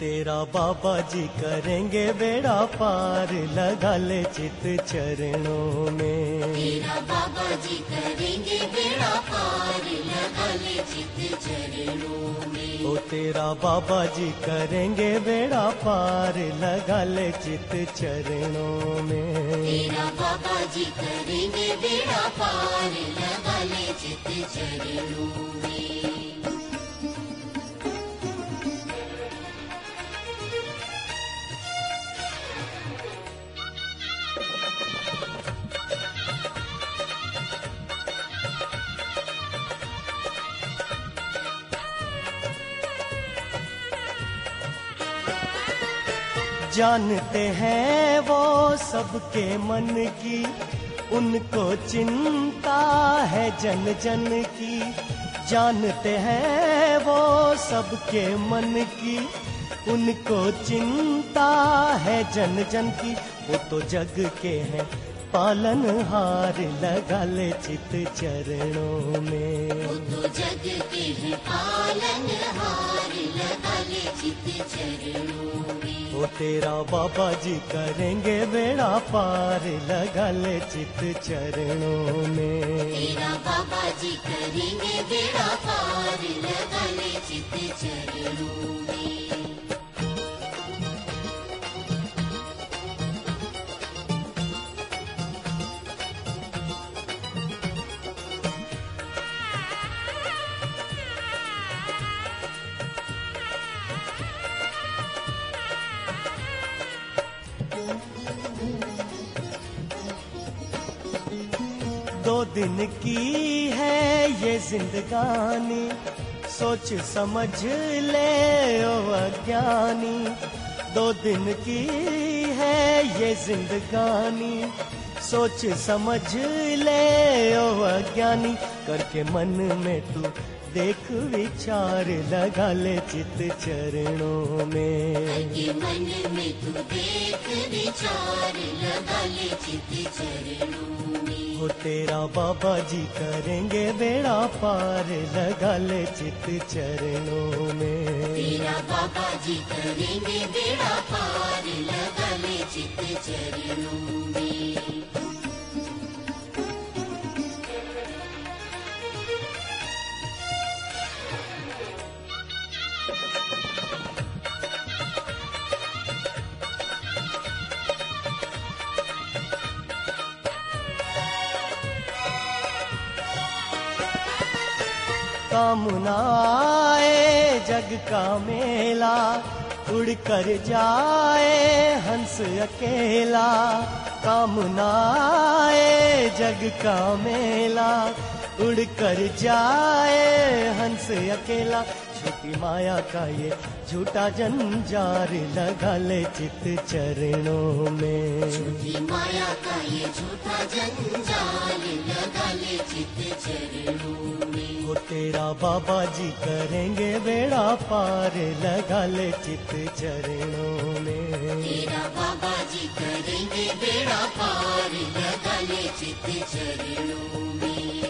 तेरा बाबा जी करेंगे बेड़ा पार, लगा ले चित चरणों में। तेरा बाबा जी करेंगे बेड़ा पार, लगा ले चित चरणों में। ओ तेरा बाबा जी करेंगे बेड़ा पार, लगा ले चित चरणों में। तेरा बाबा जी करेंगे बेड़ा पार, लगा ले चित चरणों में। जानते हैं वो सबके मन की, उनको चिंता है जन जन की। जानते हैं वो सबके मन की, उनको चिंता है जन जन की। वो तो जग के हैं पालनहार, लगा ले चित चरणों में। वो तो जग के हैं पालनहार, लगा ले चित चरणों में। वो तेरा बाबा जी करेंगे बेड़ा पार, लगा ले चित चरणों में। तेरा बाबा जी करेंगे बेड़ा पार, लगा ले चित चरणों में। दो दिन की है ये जिंदगानी, सोच समझ ले ओ अज्ञानी। दो दिन की है ये जिंदगानी, सोच समझ ले ओ अज्ञानी। करके मन में तू देख विचार, लगा ले चित चरणों में। के मन में तू देख विचार, लगा ले चित चरणों में। हो तेरा बाबा जी करेंगे बेड़ा पार, लगा ले चित चरणों में। तेरा बाबा जी करेंगे बेड़ा पार, लगा ले चित चरणों में। कामना आए जग का मेला, उड़ कर जाए हंस अकेला। कामना आए जग का मेला, उड़ कर जाए हंस अकेला। झूठी माया का ये झूठा जंजार, लगा ले चित चरणों में। झूठी माया का ये झूठा जंजाल, लगा ले चित चरणों में। वो तेरा बाबा जी करेंगे बेड़ा पार, लगा ले चित चरणों में। तेरा बाबा जी करेंगे बेड़ा पार, लगा ले चित चरणों में।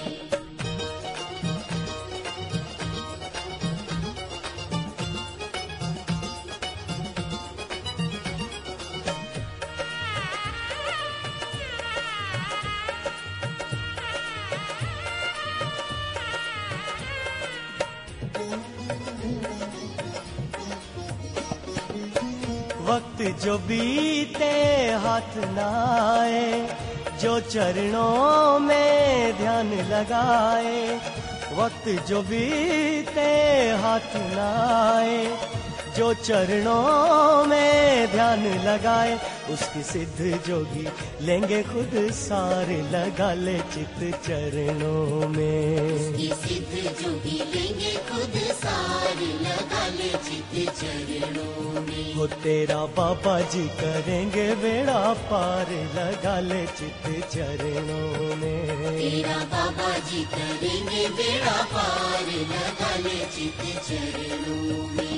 वक्त जो बीते हाथ न आए, जो चरणों में ध्यान लगाए। वक्त जो बीते हाथ न आए, जो चरणों में ध्यान लगाए। उसकी सिद्ध जोगी लेंगे खुद सार, लगा ले चित चरणों में। उसकी सिद्ध जोगी लेंगे खुद सार, लगा ले चित चरणों में। हो तेरा बाबा जी करेंगे बेड़ा पार, लगा ले चित चरणों में। तेरा बाबा जी करेंगे बेड़ा पार, लगा ले चित चरणों में।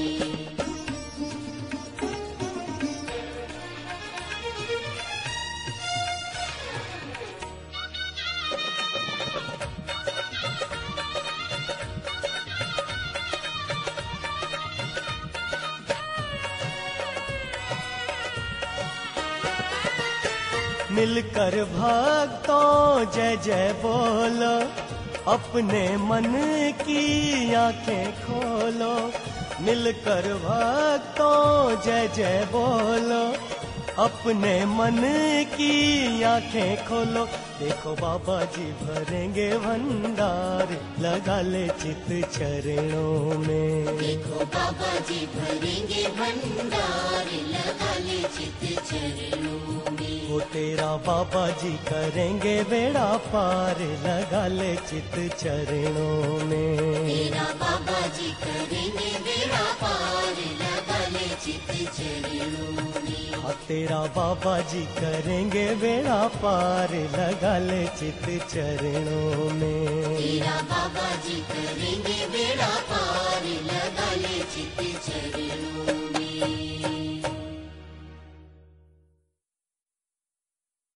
मिलकर भक्तों जय जय बोलो, अपने मन की आंखें खोलो। मिलकर भक्तों जय जय बोलो, अपने मन की आंखें खोलो। देखो बाबा जी भरेंगे भंडार, लगा ले चित चरणों में। देखो बाबा जी भरेंगे भंडार, लगा ले चित चरणों में। वो तेरा बाबा जी करेंगे बेड़ा पार, लगा ले चित चरणों में। तेरा बाबा जी करेंगे बेड़ा पार, लगा ले चित चरणों में। हाँ तेरा बाबा जी करेंगे बेड़ा पार, लगा ले चित चरणों में। तेरा बाबा जी करेंगे बेड़ा पार, लगा